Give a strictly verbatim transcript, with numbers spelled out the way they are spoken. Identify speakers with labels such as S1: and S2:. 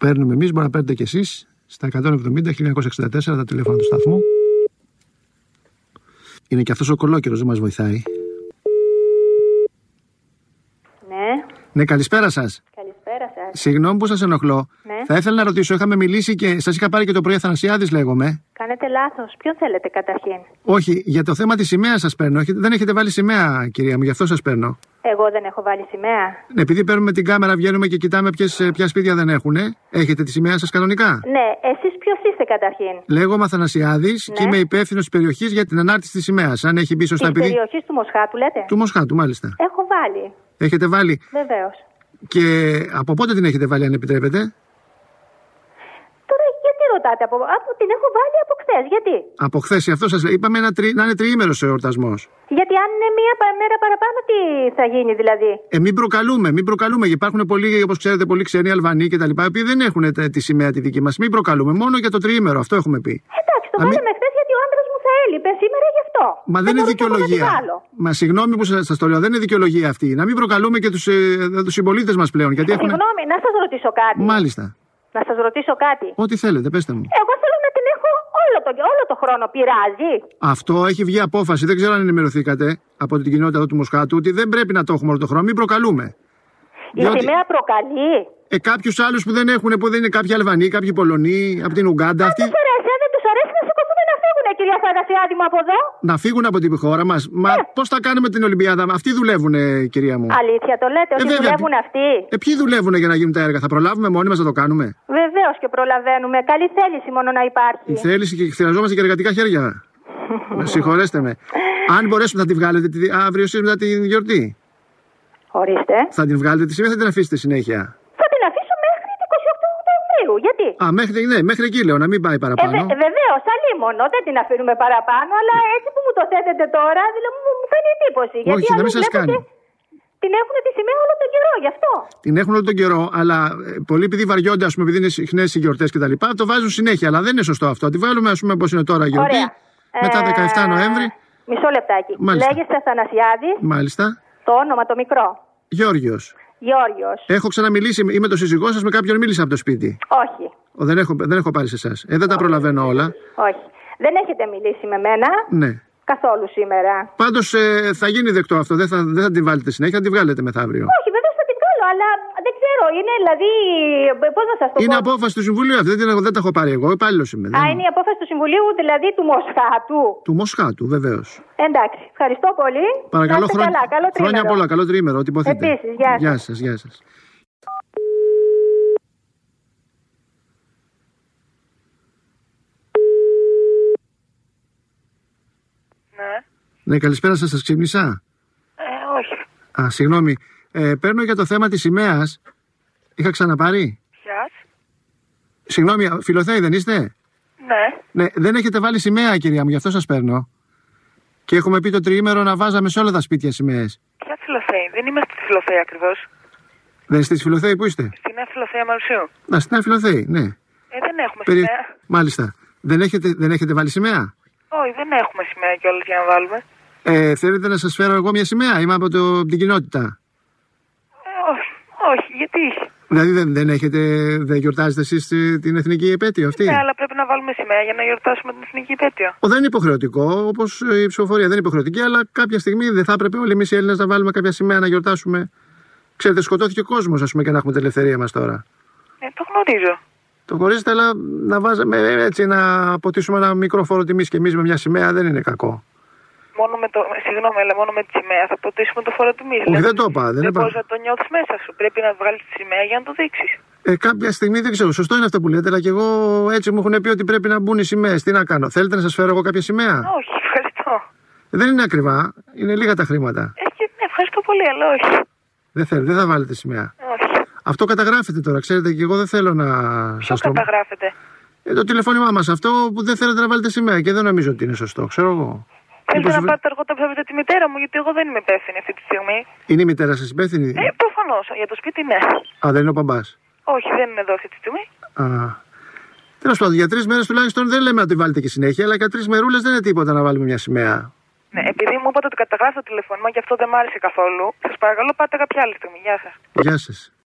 S1: Παίρνουμε εμείς, μπορεί να παίρνετε κι εσείς. Στα εκατόν εβδομήντα χίλια εννιακόσια εξήντα τέσσερα τα τηλέφωνα του σταθμού. Είναι και αυτός ο κολόκερος, δεν μας βοηθάει.
S2: Ναι.
S1: Ναι, καλησπέρα σας.
S2: Καλησπέρα σας.
S1: Συγγνώμη που σας ενοχλώ.
S2: Ναι.
S1: Θα ήθελα να ρωτήσω, είχαμε μιλήσει και σας είχα πάρει και το πρωί, Αθανασιάδης λέγομαι.
S2: Κάνετε λάθος. Ποιον θέλετε καταρχήν?
S1: Όχι, για το θέμα της σημαίας σας παίρνω. Δεν έχετε βάλει σημαία, κυρία μου, γι' αυτό σας παίρνω.
S2: Εγώ δεν έχω βάλει σημαία.
S1: Ναι, επειδή παίρνουμε την κάμερα, βγαίνουμε και κοιτάμε ποιες, ποια σπίτια δεν έχουν. Έχετε τη σημαία σας κανονικά?
S2: Ναι, εσείς ποιος είστε καταρχήν?
S1: Λέγομαι Αθανασιάδης
S2: Ναι.
S1: και είμαι υπεύθυνος της περιοχής για την ανάρτηση της σημαίας. Αν έχει μπει σωστά,
S2: Της
S1: επειδή.
S2: περιοχής του Μοσχάτου λέτε?
S1: Του Μοσχάτου, μάλιστα.
S2: Έχω βάλει.
S1: Έχετε βάλει.
S2: Βεβαίως.
S1: Και από πότε την έχετε βάλει, αν επιτρέπετε?
S2: Τώρα γιατί ρωτάτε? Από, από την έχω βάλει από χθες. Γιατί?
S1: Από χθες, αυτό σας λέει. Είπαμε να, τρι, να είναι τριήμερος ο εορτασμός.
S2: Γιατί αν είναι μία πα- μέρα παραπάνω, τι θα γίνει δηλαδή?
S1: Ε, μην προκαλούμε, μην προκαλούμε. Υπάρχουν πολλοί, όπως ξέρετε, πολλοί ξένοι Αλβανοί κτλ. Οι οποίοι δεν έχουν τε- τη σημαία τη δική μας. Μην προκαλούμε. Μόνο για το τριήμερο, αυτό έχουμε πει.
S2: Εντάξει, το
S1: Α, μη-
S2: βάλαμε χθες γιατί ο άντρας μου θα έλειπε σήμερα γι' αυτό.
S1: Μα δεν, είναι
S2: μπορούσα εγώ να τη
S1: δικαιολογία.
S2: βάλω.
S1: Μα συγγνώμη που σας, σας το λέω, δεν είναι δικαιολογία αυτή. Να μην προκαλούμε και τους, ε, τους συμπολίτες μας πλέον. Γιατί έχουν...
S2: Συγγνώμη, να σας ρωτήσω κάτι.
S1: Μάλιστα.
S2: Να σας ρωτήσω κάτι.
S1: Ό,τι θέλετε, πέστε μου.
S2: Εγώ θέλω να την έχω όλο το, όλο το χρόνο. Πειράζει?
S1: Αυτό έχει βγει απόφαση. Δεν ξέρω αν ενημερωθήκατε από την κοινότητα εδώ του Μοσχάτου ότι δεν πρέπει να το έχουμε όλο το χρόνο. Μην προκαλούμε.
S2: Η σημαία προκαλεί.
S1: Ε, κάποιους άλλους που δεν έχουν, που δεν είναι κάποιοι Αλβανοί, κάποιοι Πολωνοί, από την Ουγκάντα.
S2: Αν
S1: Αυτοί...
S2: τους αρέσει, αν δεν τους αρέσει, να σηκωθούν να φύγουν, κυρία Θανασιάδη μου, από εδώ.
S1: Να φύγουν από την χώρα μας. Μα
S2: Ε.
S1: πώς θα κάνουμε την Ολυμπιάδα? Αυτοί δουλεύουν, κυρία μου.
S2: Αλήθεια το λέτε, ότι
S1: βέβαια.
S2: δουλεύουν αυτοί?
S1: Ε, ποιοι δουλεύουν για να γίνουν τα έργα? Θα προλάβουμε μόνοι μας να το κάνουμε?
S2: Βεβαίως και προλαβαίνουμε. Καλή θέληση μόνο να υπάρχει.
S1: Η θέληση και χρειαζόμαστε και εργατικά χέρια. Με συγχωρέστε με. Αν μπορέσουμε να τη βγάλετε τη- αύριο εσείς μετά την γιορτή.
S2: Ορίστε.
S1: Θα την βγάλετε τη σημαία, θα την αφήσετε συνέχεια?
S2: Θα την αφήσω μέχρι την εικοστή ογδόη Οκτωβρίου. Γιατί?
S1: Α, μέχρι, ναι, μέχρι εκεί λέω, να μην πάει
S2: Ε,
S1: παραπάνω.
S2: βε, βεβαίως, αλίμονο, δεν την αφήνουμε παραπάνω, αλλά έτσι που μου το θέτετε τώρα, δηλαδή μου, μου κάνει εντύπωση. Γιατί
S1: Όχι, να μην
S2: αλλού
S1: σας
S2: βλέπω
S1: κάνει.
S2: ότι την έχουν τη σημαία όλο τον καιρό, γι' αυτό.
S1: Την έχουν όλο τον καιρό, αλλά ε, πολλοί επειδή βαριόνται, ας πούμε, επειδή είναι συχνές οι γιορτές κτλ., το βάζουν συνέχεια. Αλλά δεν είναι σωστό αυτό. Τη βάλουμε, ας πούμε, όπως είναι τώρα η γιορτή,
S2: Ωραία.
S1: μετά
S2: Ε,
S1: δεκαεφτά Νοέμβρη.
S2: Μισό λεπτάκι.
S1: Μάλιστα.
S2: Λέγεστε Αθανασιάδης,
S1: Μάλιστα.
S2: το όνομα το μικρό.
S1: Γιώργιος.
S2: Γιώργιος.
S1: Έχω ξαναμιλήσει, είμαι το σύζυγό σας, με κάποιον μίλησα από το σπίτι.
S2: Όχι.
S1: Ο, δεν, έχω, δεν έχω πάρει σε εσάς. Ε, δεν τα προλαβαίνω όλα.
S2: Όχι. Δεν έχετε μιλήσει με μένα
S1: Ναι.
S2: καθόλου σήμερα.
S1: Πάντως ε, θα γίνει δεκτό αυτό. Δεν θα, δεν θα την βάλετε συνέχεια, θα την βγάλετε μεθαύριο.
S2: Όχι, βέβαια θα την βγάλω, αλλά δεν ξέρω. Είναι δηλαδή. Πώς να σας το
S1: Είναι
S2: πω.
S1: απόφαση του Συμβουλίου αυτή. Δεν, την- δεν τα έχω πάρει εγώ. Υπάλληλος είμαι.
S2: Α,
S1: δεν-
S2: είναι η απόφαση του Συμβουλίου, δηλαδή του Μοσχάτου.
S1: Του Μοσχάτου, βεβαίως.
S2: Εντάξει. Ευχαριστώ πολύ.
S1: Παρακαλώ,
S2: Να είστε
S1: χρόνια,
S2: καλά. Καλό
S1: χρόνια
S2: τρίμηνο.
S1: πολλά. Καλό τρίμηνο, ό,τι υποθείτε.
S2: Επίσης, γεια σας.
S1: Γεια σας, γεια σας.
S3: Ναι.
S1: Ναι, καλησπέρα σας, σας ξύπνησα.
S3: Ε, όχι.
S1: Α, συγγνώμη. Ε, παίρνω για το θέμα της σημαίας. Είχα ξαναπάρει.
S3: Ποιας?
S1: Συγγνώμη, Φιλοθέη δεν είστε?
S3: Ναι.
S1: Ναι, δεν έχετε βάλει σημαία, κυρία μου, γι' αυτό σας παίρνω. Και έχουμε πει το τριήμερο να βάζαμε σε όλα τα σπίτια σημαίες.
S3: Ποια Φιλοθέη? Δεν είμαστε στη Φιλοθέη ακριβώς.
S1: Δεν είστε στη Φιλοθέη, πού είστε?
S3: Στην Νέα Φιλοθέα Μαρουσίου.
S1: Να, στην Νέα Φιλοθέη, ναι.
S3: Ε, δεν έχουμε
S1: Περι-
S3: σημαία.
S1: Μάλιστα. Δεν έχετε, δεν έχετε βάλει σημαία?
S3: Όχι, δεν έχουμε σημαία κιόλας για να βάλουμε.
S1: Ε, θέλετε να σας φέρω εγώ μια σημαία? Είμαι από, το, από την κοινότητα.
S3: Ε, όχι, όχι, γιατί?
S1: Δηλαδή δεν, δεν έχετε, δεν γιορτάζετε εσείς τη- την εθνική επέτειο αυτή?
S3: Ναι, αλλά πρέπει να βάλουμε σημαία για να γιορτάσουμε την εθνική επέτειο.
S1: Ο, δεν είναι υποχρεωτικό, όπως η ψηφοφορία δεν είναι υποχρεωτική, αλλά κάποια στιγμή δεν θα έπρεπε όλοι εμείς οι Έλληνες να βάλουμε κάποια σημαία να γιορτάσουμε? Ξέρετε, σκοτώθηκε ο κόσμος, ας πούμε, και να έχουμε την ελευθερία μας τώρα.
S3: Ε, το γνωρίζω.
S1: Το γνωρίζετε, αλλά να βάζαμε έτσι να αποτίσουμε ένα μικρό φόρο τιμής και εμείς με μια σημαία δεν είναι κακό.
S3: Μόνο με το. Συγγνώμη, αλλά μόνο με τη σημαία θα ποτίσουμε το φόρο τιμής.
S1: Όχι, δεν το είπα, δεν
S3: Δεν
S1: είπα.
S3: μπορείς να το νιώθεις μέσα σου. Πρέπει να βγάλεις τη σημαία για να το δείξεις.
S1: Ε, κάποια στιγμή δεν ξέρω, σωστό είναι αυτό που λέτε, αλλά και εγώ έτσι μου έχουν πει ότι πρέπει να μπουν οι σημαίες. Τι να κάνω, θέλετε να σας φέρω εγώ κάποια σημαία?
S3: Όχι, ευχαριστώ.
S1: Δεν είναι ακριβά, είναι λίγα τα χρήματα.
S3: Ε, και, ναι, ευχαριστώ πολύ, αλλά όχι.
S1: Δεν θέλω, δεν θα βάλετε σημαία.
S3: Όχι.
S1: Αυτό καταγράφεται τώρα, ξέρετε, και εγώ δεν θέλω να
S3: Ποιο
S1: σας το πω.
S3: καταγράφεται?
S1: Ε, το τηλεφώνημά μας, αυτό που δεν θέλετε να βάλετε σημαία και δεν νομίζω ότι είναι σωστό, ξέρω εγώ.
S3: Θέλετε
S1: Μήπως
S3: να πάτε αργότερα να βρείτε τη μητέρα μου, γιατί εγώ δεν είμαι υπεύθυνη αυτή τη στιγμή.
S1: Είναι η μητέρα σας υπεύθυνη?
S3: Ε, προφανώς. Για το σπίτι, ναι.
S1: Α, δεν είναι ο μπαμπάς?
S3: Όχι, δεν είναι εδώ αυτή τη στιγμή.
S1: Α. Τέλος πάντων, για τρεις μέρες τουλάχιστον δεν λέμε να τη βάλετε και συνέχεια, αλλά για τρεις μερούλες δεν είναι τίποτα να βάλουμε μια σημαία.
S3: Ναι, επειδή μου είπατε ότι καταγράφει το τηλεφώνημα και αυτό δεν μ' άρεσε καθόλου, σας παρακαλώ πάτε κάποια άλλη στιγμή. Γεια σας.
S1: Γεια σας.